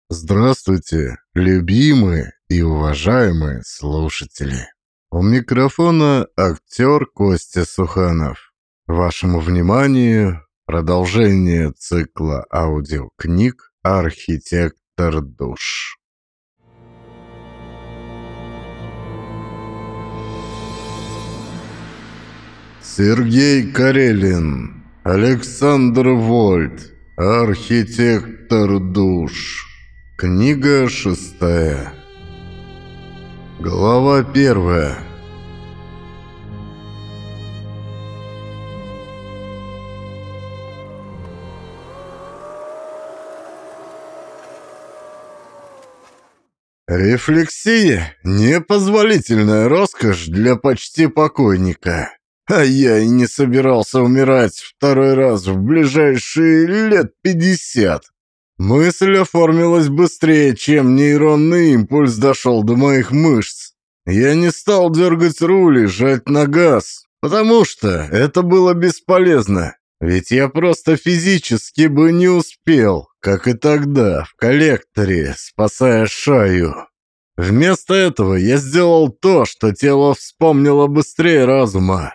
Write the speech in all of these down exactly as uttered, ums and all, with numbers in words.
Здравствуйте, любимые и уважаемые слушатели. У микрофона актер Костя Суханов. Вашему вниманию продолжение цикла аудиокниг «Архитектор душ». Сергей Карелин, Александр Вольт, архитектор душ. Книга шестая. Глава первая. Рефлексия – непозволительная роскошь для почти покойника. А я и не собирался умирать второй раз в ближайшие лет пятьдесят. Мысль оформилась быстрее, чем нейронный импульс дошел до моих мышц. Я не стал дергать руль и жать на газ, потому что это было бесполезно. Ведь я просто физически бы не успел, как и тогда, в коллекторе, спасая Шаю. Вместо этого я сделал то, что тело вспомнило быстрее разума.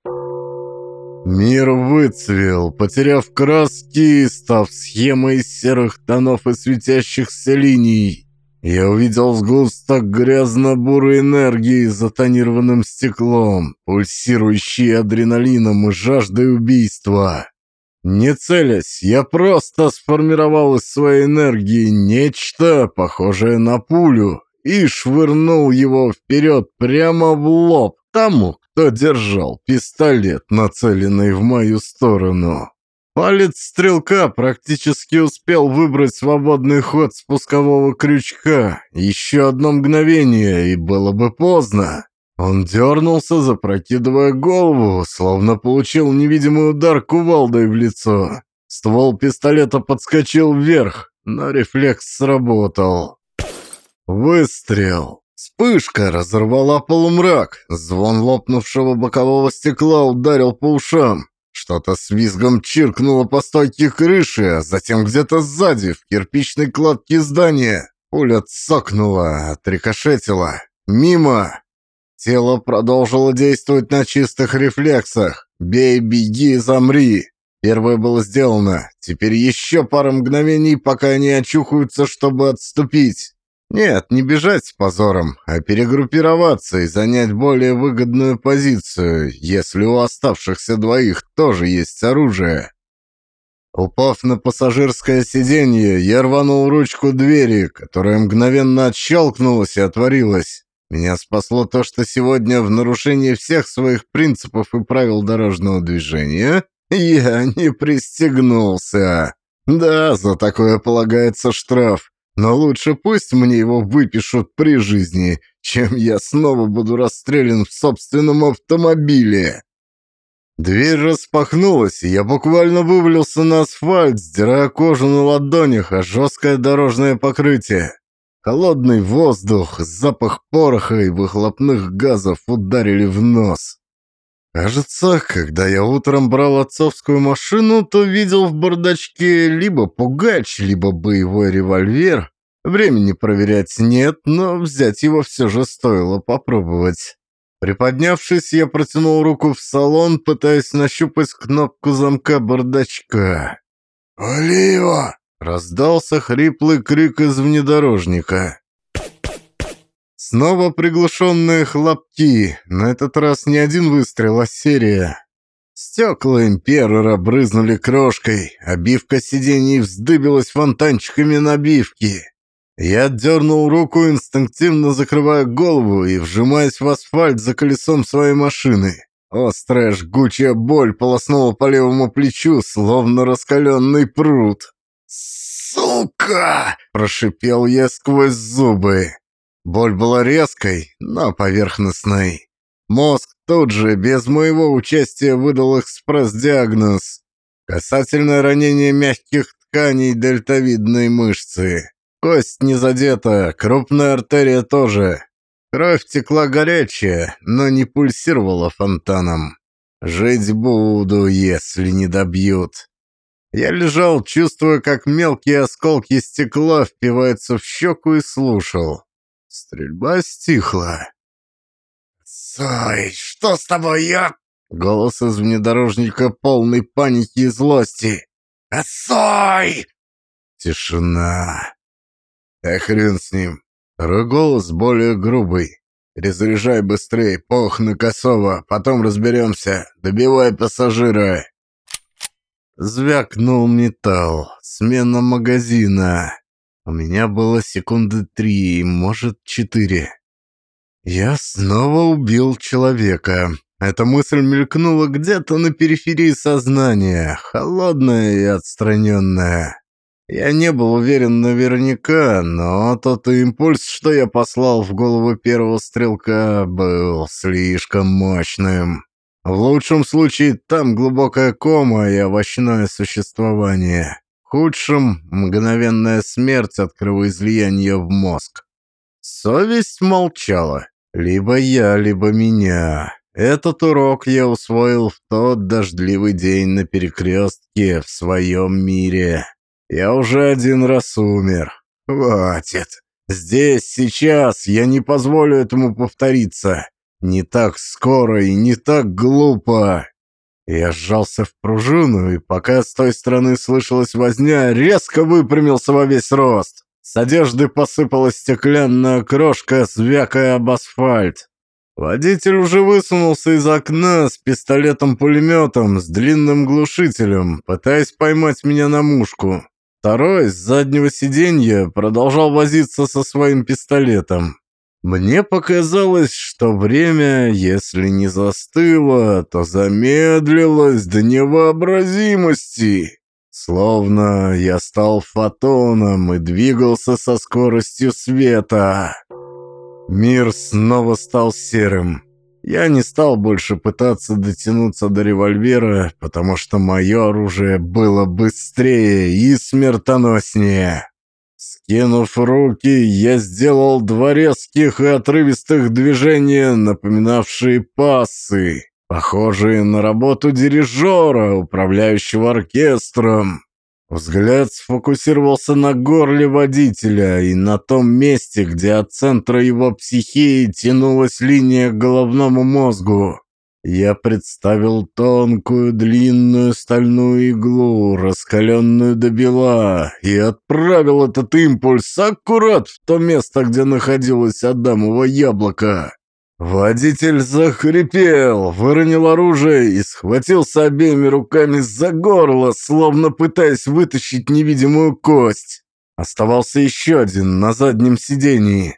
Мир выцвел, потеряв краски, став схемой из серых тонов и светящихся линий. Я увидел сгусток грязно-бурой энергии с затонированным стеклом, пульсирующий адреналином и жаждой убийства. Не целясь, я просто сформировал из своей энергии нечто, похожее на пулю, и швырнул его вперед прямо в лоб тому, кто держал пистолет, нацеленный в мою сторону. Палец стрелка практически успел выбрать свободный ход спускового крючка. Еще одно мгновение, и было бы поздно. Он дернулся, запрокидывая голову, словно получил невидимый удар кувалдой в лицо. Ствол пистолета подскочил вверх, но рефлекс сработал. Выстрел. Вспышка разорвала полумрак. Звон лопнувшего бокового стекла ударил по ушам. Что-то с визгом чиркнуло по стойке крыши, а затем где-то сзади, в кирпичной кладке здания. Пуля цокнула, отрикошетила. Мимо. Тело продолжило действовать на чистых рефлексах. Бей, беги, замри. Первое было сделано. Теперь еще пара мгновений, пока они очухаются, чтобы отступить. Нет, не бежать с позором, а перегруппироваться и занять более выгодную позицию, если у оставшихся двоих тоже есть оружие. Упав на пассажирское сиденье, я рванул ручку двери, которая мгновенно отщелкнулась и отворилась. Меня спасло то, что сегодня, в нарушении всех своих принципов и правил дорожного движения, я не пристегнулся. Да, за такое полагается штраф. Но лучше пусть мне его выпишут при жизни, чем я снова буду расстрелян в собственном автомобиле. Дверь распахнулась, и я буквально вывалился на асфальт, сдирая кожу на ладонях, а жесткое дорожное покрытие. Холодный воздух, запах пороха и выхлопных газов ударили в нос. Кажется, когда я утром брал отцовскую машину, то видел в бардачке либо пугач, либо боевой револьвер. Времени проверять нет, но взять его все же стоило попробовать. Приподнявшись, я протянул руку в салон, пытаясь нащупать кнопку замка бардачка. «Олива!» — раздался хриплый крик из внедорожника. Снова приглушенные хлопки, на этот раз не один выстрел, а серия. Стекла Имперора брызнули крошкой, обивка сидений вздыбилась фонтанчиками набивки. Я отдернул руку, инстинктивно закрывая голову и вжимаясь в асфальт за колесом своей машины. Острая жгучая боль полоснула по левому плечу, словно раскаленный пруд. «Сука!» – прошипел я сквозь зубы. Боль была резкой, но поверхностной. Мозг тут же, без моего участия, выдал экспресс-диагноз. Касательное ранение мягких тканей дельтовидной мышцы. Кость не задета, крупная артерия тоже. Кровь текла горячая, но не пульсировала фонтаном. Жить буду, если не добьют. Я лежал, чувствуя, как мелкие осколки стекла впиваются в щеку, и слушал. Стрельба стихла. «Сой, что с тобой, я?» Голос из внедорожника полный паники и злости. «Отстой!» Тишина. Да хрен с ним. Второй голос более грубый. «Перезаряжай быстрее, пох на косово, потом разберемся. Добивай пассажира». Звякнул металл. Смена магазина. У меня было секунды три, может, четыре. Я снова убил человека. Эта мысль мелькнула где-то на периферии сознания, холодная и отстраненная. Я не был уверен наверняка, но тот импульс, что я послал в голову первого стрелка, был слишком мощным. В лучшем случае там глубокая кома и овощное существование. В худшем — мгновенная смерть от кровоизлияния в мозг. Совесть молчала. Либо я, либо меня. Этот урок я усвоил в тот дождливый день на перекрестке в своем мире. Я уже один раз умер. Хватит. Здесь, сейчас я не позволю этому повториться. Не так скоро и не так глупо. Я сжался в пружину, и пока с той стороны слышалась возня, резко выпрямился во весь рост. С одежды посыпалась стеклянная крошка, звякая об асфальт. Водитель уже высунулся из окна с пистолетом-пулеметом, с длинным глушителем, пытаясь поймать меня на мушку. Второй с заднего сиденья продолжал возиться со своим пистолетом. Мне показалось, что время, если не застыло, то замедлилось до невообразимости. Словно я стал фотоном и двигался со скоростью света. Мир снова стал серым. Я не стал больше пытаться дотянуться до револьвера, потому что мое оружие было быстрее и смертоноснее. Скинув руки, я сделал два резких и отрывистых движения, напоминавшие пассы, похожие на работу дирижера, управляющего оркестром. Взгляд сфокусировался на горле водителя и на том месте, где от центра его психии тянулась линия к головному мозгу. Я представил тонкую длинную стальную иглу, раскаленную до бела, и отправил этот импульс аккурат в то место, где находилось Адамово яблоко. Водитель захрипел, выронил оружие и схватился обеими руками за горло, словно пытаясь вытащить невидимую кость. Оставался еще один на заднем сидении.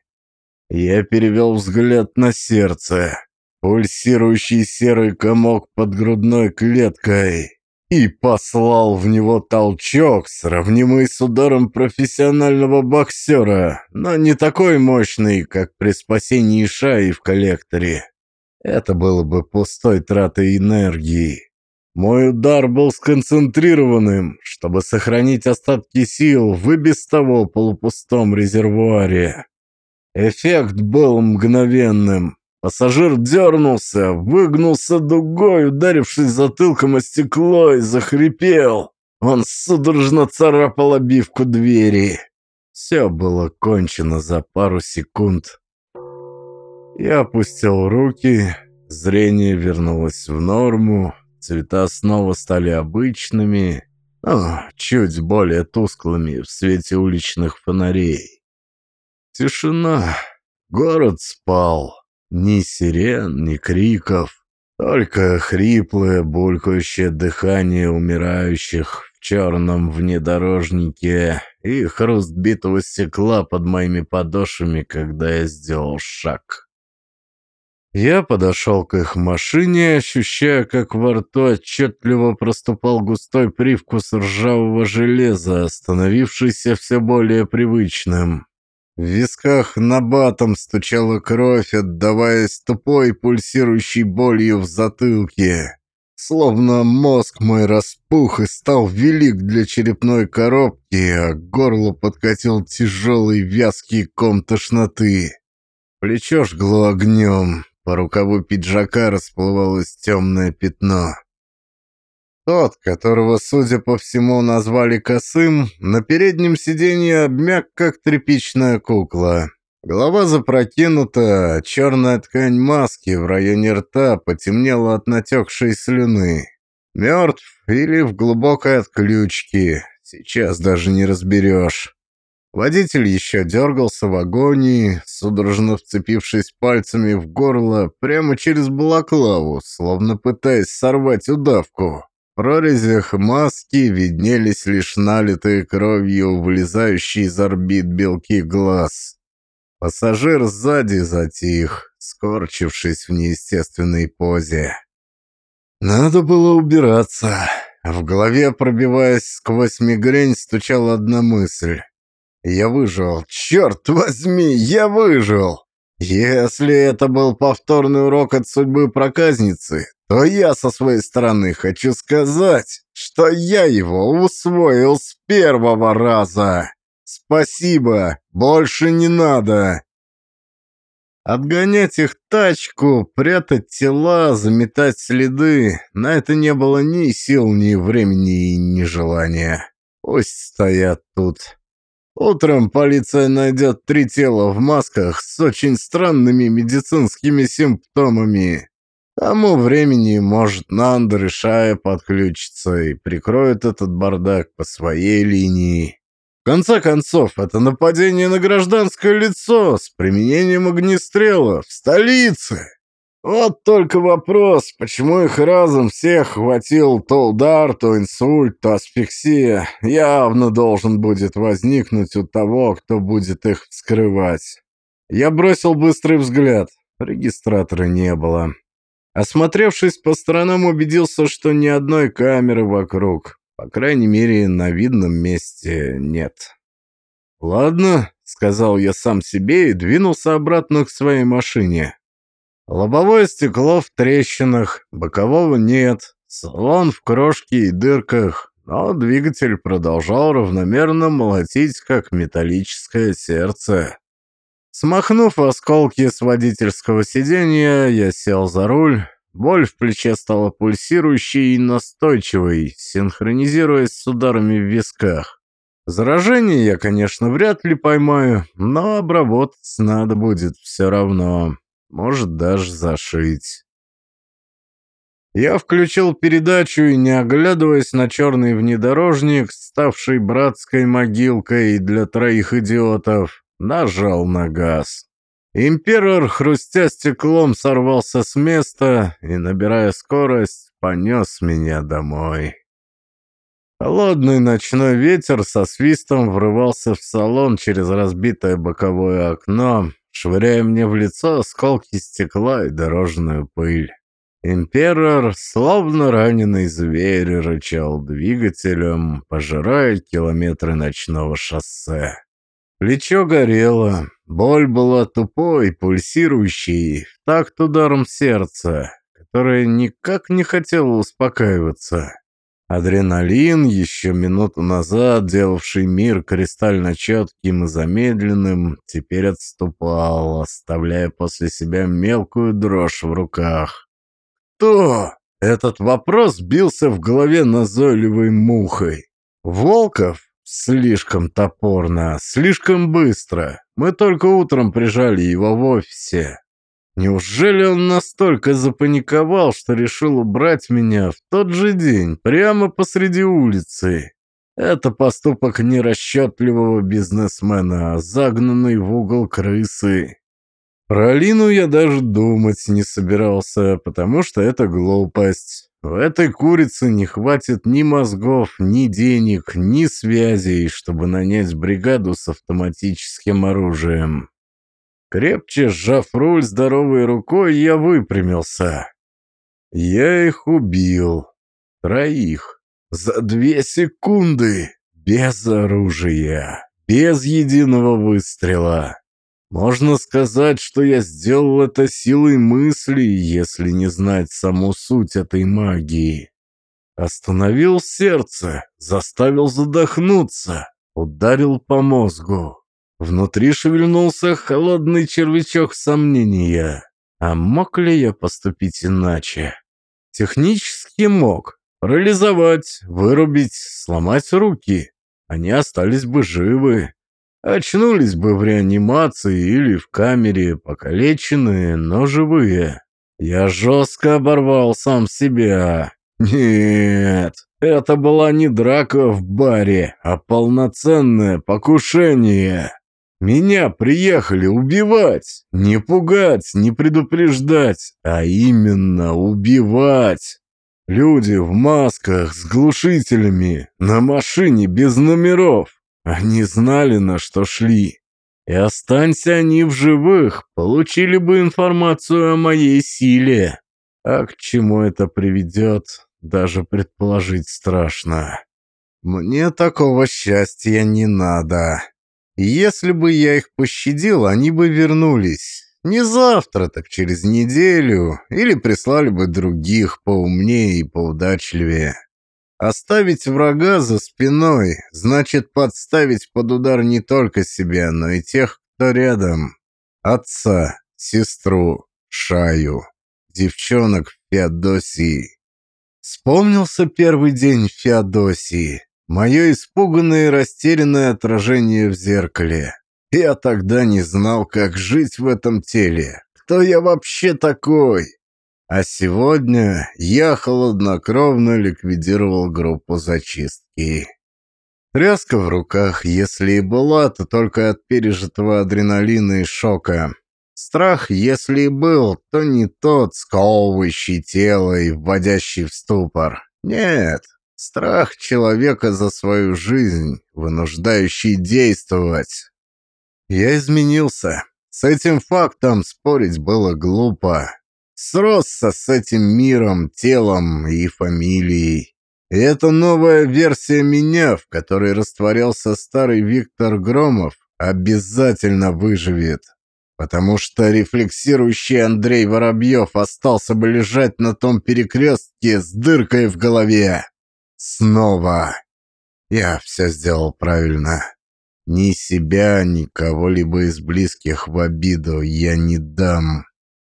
Я перевел взгляд на сердце. Пульсирующий серый комок под грудной клеткой, и послал в него толчок, сравнимый с ударом профессионального боксера, но не такой мощный, как при спасении Шаи в коллекторе. Это было бы пустой тратой энергии. Мой удар был сконцентрированным, чтобы сохранить остатки сил в и без того полупустом резервуаре. Эффект был мгновенным. Пассажир дернулся, выгнулся дугой, ударившись затылком о стекло, и захрипел. Он судорожно царапал обивку двери. Все было кончено за пару секунд. Я опустил руки, зрение вернулось в норму, цвета снова стали обычными, но чуть более тусклыми в свете уличных фонарей. Тишина. Город спал. Ни сирен, ни криков, только хриплое, булькающее дыхание умирающих в черном внедорожнике и хруст битого стекла под моими подошвами, когда я сделал шаг. Я подошел к их машине, ощущая, как во рту отчетливо проступал густой привкус ржавого железа, становившийся все более привычным. В висках набатом стучала кровь, отдаваясь тупой пульсирующей болью в затылке. Словно мозг мой распух и стал велик для черепной коробки, а к горлу подкатил тяжелый вязкий ком тошноты. Плечо жгло огнем, по рукаву пиджака расплывалось темное пятно. Тот, которого, судя по всему, назвали Косым, на переднем сиденье обмяк, как тряпичная кукла. Голова запрокинута, а черная ткань маски в районе рта потемнела от натекшей слюны. Мертв или в глубокой отключке, сейчас даже не разберешь. Водитель еще дергался в агонии, судорожно вцепившись пальцами в горло прямо через балаклаву, словно пытаясь сорвать удавку. В прорезях маски виднелись лишь налитые кровью, вылезающие из орбит белки глаз. Пассажир сзади затих, скорчившись в неестественной позе. Надо было убираться. В голове, пробиваясь сквозь мигрень, стучала одна мысль. Я выжил. Черт возьми, я выжил! Если это был повторный урок от судьбы проказницы, то я со своей стороны хочу сказать, что я его усвоил с первого раза. Спасибо, больше не надо. Отгонять их тачку, прятать тела, заметать следы — на это не было ни сил, ни времени, ни желания. Пусть стоят тут. Утром полиция найдет три тела в масках с очень странными медицинскими симптомами. К тому времени, может, Нандер и Шая подключится и прикроет этот бардак по своей линии. В конце концов, это нападение на гражданское лицо с применением огнестрела в столице. Вот только вопрос, почему их разом всех хватил то удар, то инсульт, то асфиксия, явно должен будет возникнуть у того, кто будет их вскрывать. Я бросил быстрый взгляд. Регистратора не было. Осмотревшись по сторонам, убедился, что ни одной камеры вокруг. По крайней мере, на видном месте нет. «Ладно», — сказал я сам себе и двинулся обратно к своей машине. Лобовое стекло в трещинах, бокового нет, салон в крошке и дырках, но двигатель продолжал равномерно молотить, как металлическое сердце. Смахнув осколки с водительского сиденья, я сел за руль. Боль в плече стала пульсирующей и настойчивой, синхронизируясь с ударами в висках. Заражение я, конечно, вряд ли поймаю, но обработать надо будет все равно. Может, даже зашить. Я включил передачу и, не оглядываясь на черный внедорожник, ставший братской могилкой для троих идиотов, нажал на газ. Император, хрустя стеклом, сорвался с места и, набирая скорость, понес меня домой. Холодный ночной ветер со свистом врывался в салон через разбитое боковое окно, швыряя мне в лицо осколки стекла и дорожную пыль. Император, словно раненый зверь, рычал двигателем, пожирая километры ночного шоссе. Плечо горело, боль была тупой, пульсирующей, в такт ударом сердца, которое никак не хотело успокаиваться. Адреналин, еще минуту назад делавший мир кристально четким и замедленным, теперь отступал, оставляя после себя мелкую дрожь в руках. «Кто?» Этот вопрос бился в голове назойливой мухой. «Волков?» Слишком топорно, слишком быстро. Мы только утром прижали его в офисе. Неужели он настолько запаниковал, что решил убрать меня в тот же день, прямо посреди улицы? Это поступок нерасчетливого бизнесмена, загнанный в угол крысы. Про Алину я даже думать не собирался, потому что это глупость. В этой курице не хватит ни мозгов, ни денег, ни связей, чтобы нанять бригаду с автоматическим оружием. Крепче сжав руль здоровой рукой, я выпрямился. Я их убил. Троих. За две секунды. Без оружия. Без единого выстрела. Можно сказать, что я сделал это силой мысли, если не знать саму суть этой магии. Остановил сердце, заставил задохнуться, ударил по мозгу. Внутри шевельнулся холодный червячок сомнения. А мог ли я поступить иначе? Технически мог. Парализовать, вырубить, сломать руки. Они остались бы живы. Очнулись бы в реанимации или в камере, покалеченные, но живые. Я жестко оборвал сам себя. Нет, это была не драка в баре, а полноценное покушение. Меня приехали убивать, не пугать, не предупреждать, а именно убивать. Люди в масках с глушителями, на машине без номеров. Они знали, на что шли. И останься они в живых, получили бы информацию о моей силе. А к чему это приведет, даже предположить страшно. Мне такого счастья не надо. Если бы я их пощадил, они бы вернулись. Не завтра, так через неделю. Или прислали бы других поумнее и поудачливее. Оставить врага за спиной значит подставить под удар не только себя, но и тех, кто рядом. Отца, сестру, Шаю, девчонок в Феодосии. Вспомнился первый день в Феодосии. Мое испуганное и растерянное отражение в зеркале. Я тогда не знал, как жить в этом теле. Кто я вообще такой? А сегодня я хладнокровно ликвидировал группу зачистки. Тряска в руках, если и была, то только от пережитого адреналина и шока. Страх, если и был, то не тот, сковывающий тело и вводящий в ступор. Нет, страх человека за свою жизнь, вынуждающий действовать. Я изменился. С этим фактом спорить было глупо. Сросся с этим миром, телом и фамилией. И это новая версия меня, в которой растворялся старый Виктор Громов, обязательно выживет. Потому что рефлексирующий Андрей Воробьев остался бы лежать на том перекрестке с дыркой в голове. Снова. Я все сделал правильно. Ни себя, ни кого-либо из близких в обиду я не дам.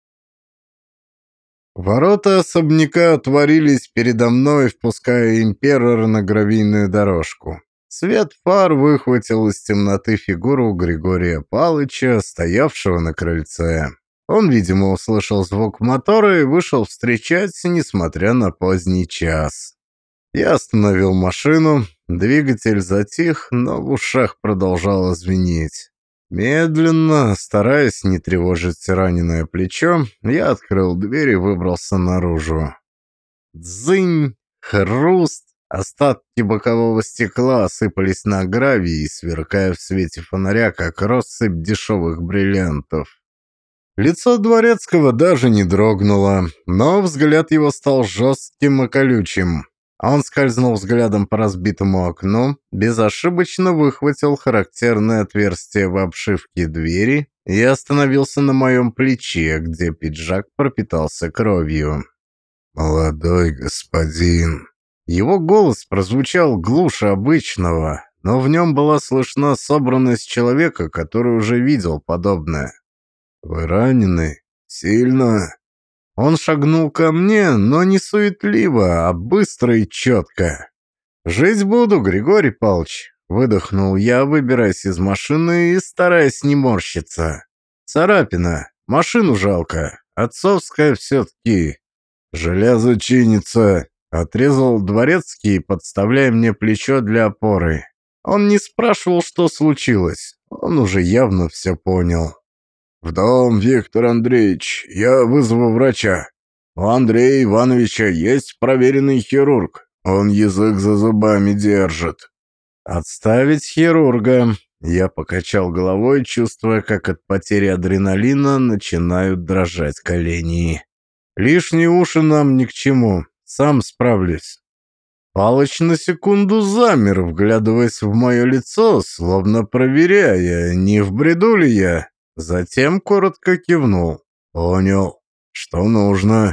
Ворота особняка отворились передо мной, впуская императора на гравийную дорожку. Свет фар выхватил из темноты фигуру Григория Палыча, стоявшего на крыльце. Он, видимо, услышал звук мотора и вышел встречать, несмотря на поздний час. Я остановил машину, двигатель затих, но в ушах продолжало звенеть. Медленно, стараясь не тревожить раненое плечо, я открыл дверь и выбрался наружу. Дзынь, хруст, остатки бокового стекла осыпались на гравий, сверкая в свете фонаря, как россыпь дешевых бриллиантов. Лицо дворецкого даже не дрогнуло, но взгляд его стал жестким и колючим. Он скользнул взглядом по разбитому окну, безошибочно выхватил характерное отверстие в обшивке двери и остановился на моем плече, где пиджак пропитался кровью. «Молодой господин». Его голос прозвучал глуше обычного, но в нем была слышна собранность человека, который уже видел подобное. «Вы ранены? Сильно?» Он шагнул ко мне, но не суетливо, а быстро и четко. «Жить буду, Григорий Павлович», — выдохнул я, выбираясь из машины и стараясь не морщиться. «Царапина. Машину жалко. Отцовская все-таки». «Железо чинится», — отрезал дворецкий, подставляя мне плечо для опоры. Он не спрашивал, что случилось. Он уже явно все понял. «В дом, Виктор Андреевич, я вызову врача. У Андрея Ивановича есть проверенный хирург. Он язык за зубами держит». «Отставить хирурга». Я покачал головой, чувствуя, как от потери адреналина начинают дрожать колени. «Лишние уши нам ни к чему. Сам справлюсь». Палыч на секунду замер, вглядываясь в мое лицо, словно проверяя, не в бреду ли я. Затем коротко кивнул. «Понял. Что нужно?»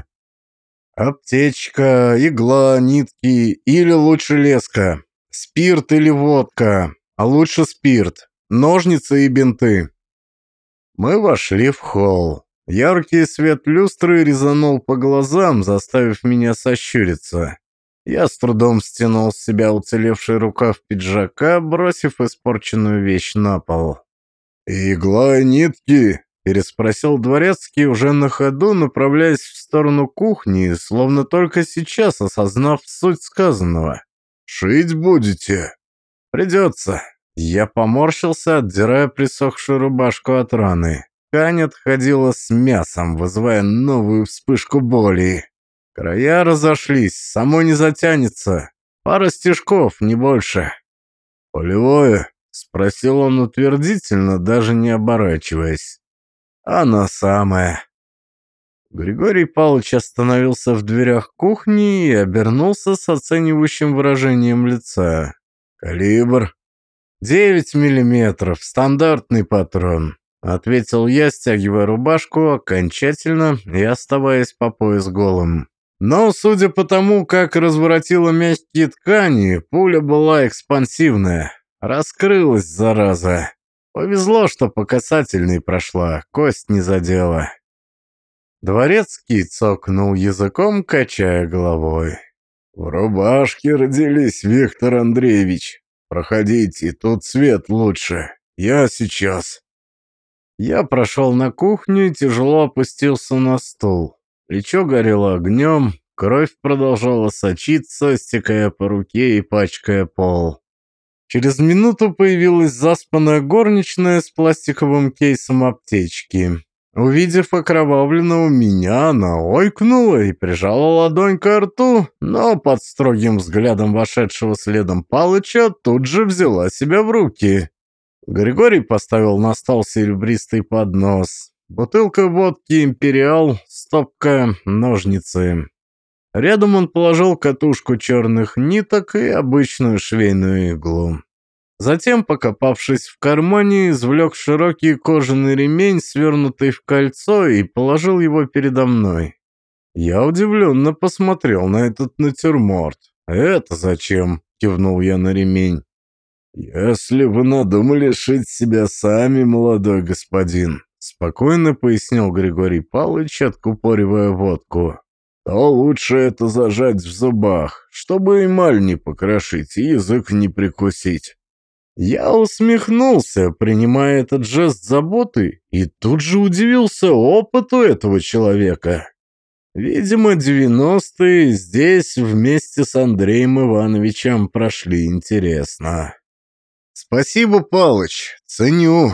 «Аптечка, игла, нитки или лучше леска. Спирт или водка, а лучше спирт. Ножницы и бинты». Мы вошли в холл. Яркий свет люстры резанул по глазам, заставив меня сощуриться. Я с трудом стянул с себя уцелевший рукав пиджака, бросив испорченную вещь на пол. «Игла и нитки?» — переспросил дворецкий уже на ходу, направляясь в сторону кухни, словно только сейчас осознав суть сказанного. «Шить будете?» «Придется». Я поморщился, отдирая присохшую рубашку от раны. Ткань отходила с мясом, вызывая новую вспышку боли. Края разошлись, само не затянется. Пара стежков, не больше. «Полевое?» — спросил он утвердительно, даже не оборачиваясь. «Оно самое». Григорий Павлович остановился в дверях кухни и обернулся с оценивающим выражением лица. «Калибр?» «Девять миллиметров, стандартный патрон», — ответил я, стягивая рубашку окончательно и оставаясь по пояс голым. Но, судя по тому, как разворотила мягкие ткани, пуля была экспансивная. Раскрылась, зараза. Повезло, что по касательной прошла, кость не задела. Дворецкий цокнул языком, качая головой. «В рубашке родились, Виктор Андреевич. Проходите, тут свет лучше. Я сейчас». Я прошел на кухню и тяжело опустился на стул. Плечо горело огнем, кровь продолжала сочиться, стекая по руке и пачкая пол. Через минуту появилась заспанная горничная с пластиковым кейсом аптечки. Увидев окровавленного меня, она ойкнула и прижала ладонь ко рту, но под строгим взглядом вошедшего следом Палыча тут же взяла себя в руки. Григорий поставил на стол серебристый поднос. Бутылка водки «Империал», стопка, ножницы. Рядом он положил катушку черных ниток и обычную швейную иглу. Затем, покопавшись в кармане, извлек широкий кожаный ремень, свернутый в кольцо, и положил его передо мной. Я удивленно посмотрел на этот натюрморт. «Это зачем?» — кивнул я на ремень. «Если вы надумали шить себя сами, молодой господин», — спокойно пояснил Григорий Павлович, откупоривая водку, «то лучше это зажать в зубах, чтобы эмаль не покрошить и язык не прикусить». Я усмехнулся, принимая этот жест заботы, и тут же удивился опыту этого человека. Видимо, девяностые здесь вместе с Андреем Ивановичем прошли интересно. «Спасибо, Палыч, ценю».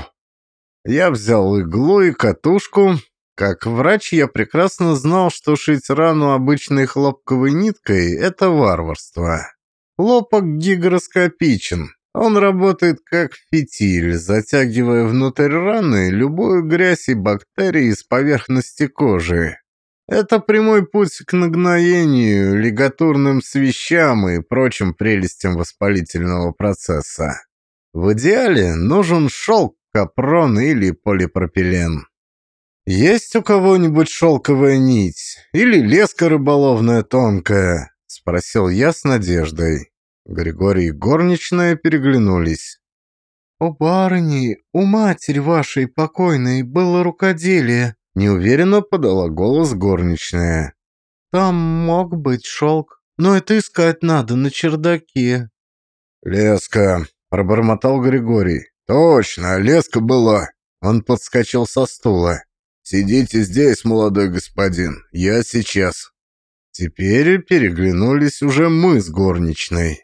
Я взял иглу и катушку. Как врач я прекрасно знал, что шить рану обычной хлопковой ниткой – это варварство. Хлопок гигроскопичен. Он работает как фитиль, затягивая внутрь раны любую грязь и бактерии с поверхности кожи. Это прямой путь к нагноению, лигатурным свищам и прочим прелестям воспалительного процесса. В идеале нужен шелк, капрон или полипропилен. «Есть у кого-нибудь шелковая нить? Или леска рыболовная тонкая?» — спросил я с надеждой. Григорий и горничная переглянулись. «У барыни, у матери вашей покойной было рукоделие», — неуверенно подала голос горничная. «Там мог быть шелк, но это искать надо на чердаке». «Леска», — пробормотал Григорий. «Точно, леска была». Он подскочил со стула. «Сидите здесь, молодой господин, я сейчас». Теперь переглянулись уже мы с горничной.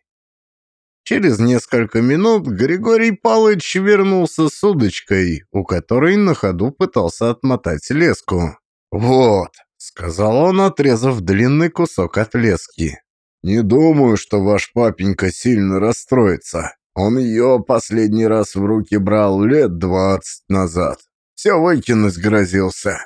Через несколько минут Григорий Павлович вернулся с удочкой, у которой на ходу пытался отмотать леску. «Вот», — сказал он, отрезав длинный кусок от лески. «Не думаю, что ваш папенька сильно расстроится. Он ее последний раз в руки брал лет двадцать назад. Все выкинуть грозился.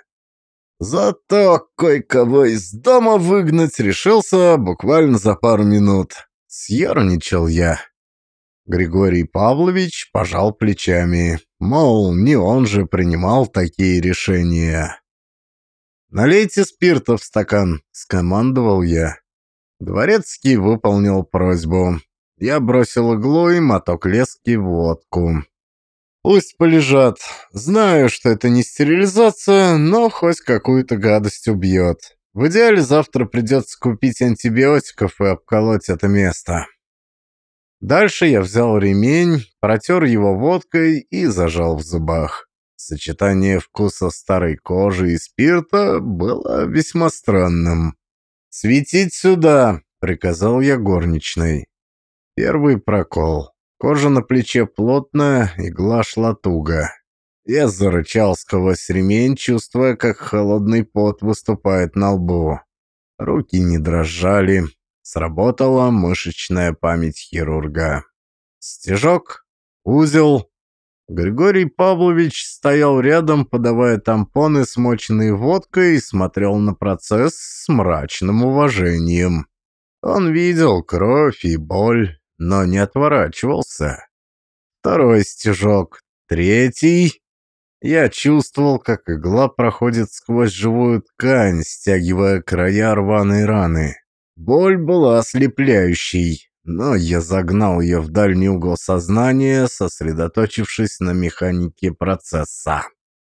Зато кое-кого из дома выгнать решился буквально за пару минут. Съерничал я». Григорий Павлович пожал плечами, мол, не он же принимал такие решения. «Налейте спирта в стакан», — скомандовал я. Дворецкий выполнил просьбу. Я бросил иглу и моток лески в водку. Пусть полежат. Знаю, что это не стерилизация, но хоть какую-то гадость убьет. В идеале завтра придется купить антибиотиков и обколоть это место. Дальше я взял ремень, протер его водкой и зажал в зубах. Сочетание вкуса старой кожи и спирта было весьма странным. «Светить сюда!» — приказал я горничной. Первый прокол. Кожа на плече плотная, игла шла туго. Я зарычал сквозь ремень, чувствуя, как холодный пот выступает на лбу. Руки не дрожали. Сработала мышечная память хирурга. Стежок, узел. Григорий Павлович стоял рядом, подавая тампоны, смоченные водкой, и смотрел на процесс с мрачным уважением. Он видел кровь и боль, но не отворачивался. Второй стежок, третий. Я чувствовал, как игла проходит сквозь живую ткань, стягивая края рваной раны. Боль была ослепляющей, но я загнал ее в дальний угол сознания, сосредоточившись на механике процесса.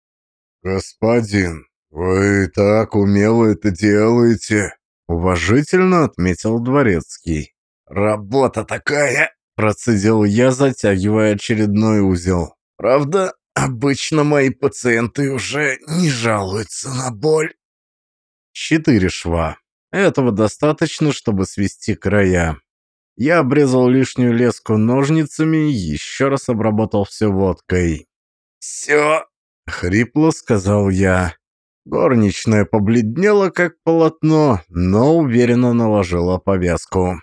«Господин, вы так умело это делаете», — уважительно отметил дворецкий. «Работа такая», — процедил я, затягивая очередной узел. «Правда, обычно мои пациенты уже не жалуются на боль». Четыре шва. Этого достаточно, чтобы свести края. Я обрезал лишнюю леску ножницами и еще раз обработал все водкой. «Все», — хрипло сказал я. Горничная побледнела, как полотно, но уверенно наложила повязку.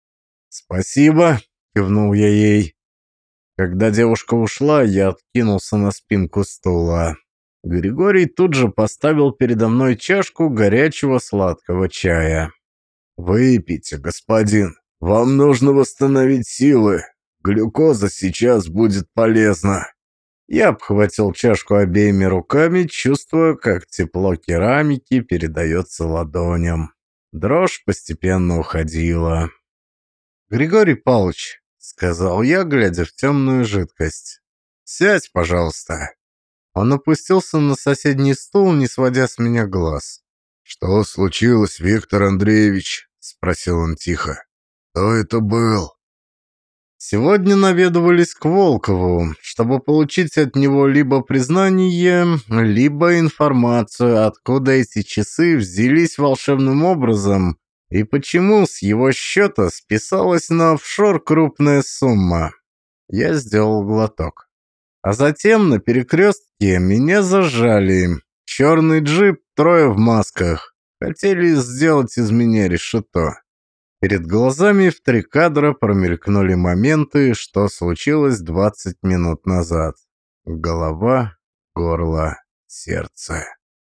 «Спасибо», — кивнул я ей. Когда девушка ушла, я откинулся на спинку стула. Григорий тут же поставил передо мной чашку горячего сладкого чая. «Выпейте, господин. Вам нужно восстановить силы. Глюкоза сейчас будет полезна». Я обхватил чашку обеими руками, чувствуя, как тепло керамики передается ладоням. Дрожь постепенно уходила. «Григорий Павлович», — сказал я, глядя в темную жидкость, — «сядь, пожалуйста». Он опустился на соседний стул, не сводя с меня глаз. «Что случилось, Виктор Андреевич?» — спросил он тихо. «Кто это был?» Сегодня наведывались к Волкову, чтобы получить от него либо признание, либо информацию, откуда эти часы взялись волшебным образом и почему с его счета списалась на офшор крупная сумма. Я сделал глоток. А затем на перекрестке меня зажали. Черный джип, трое в масках. Хотели сделать из меня решето. Перед глазами в три кадра промелькнули моменты, что случилось двадцать минут назад. Голова, горло, сердце.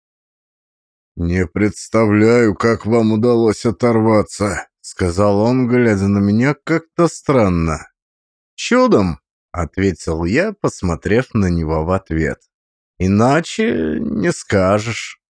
«Не представляю, как вам удалось оторваться», — сказал он, глядя на меня как-то странно. «Чудом», — ответил я, посмотрев на него в ответ. «Иначе не скажешь».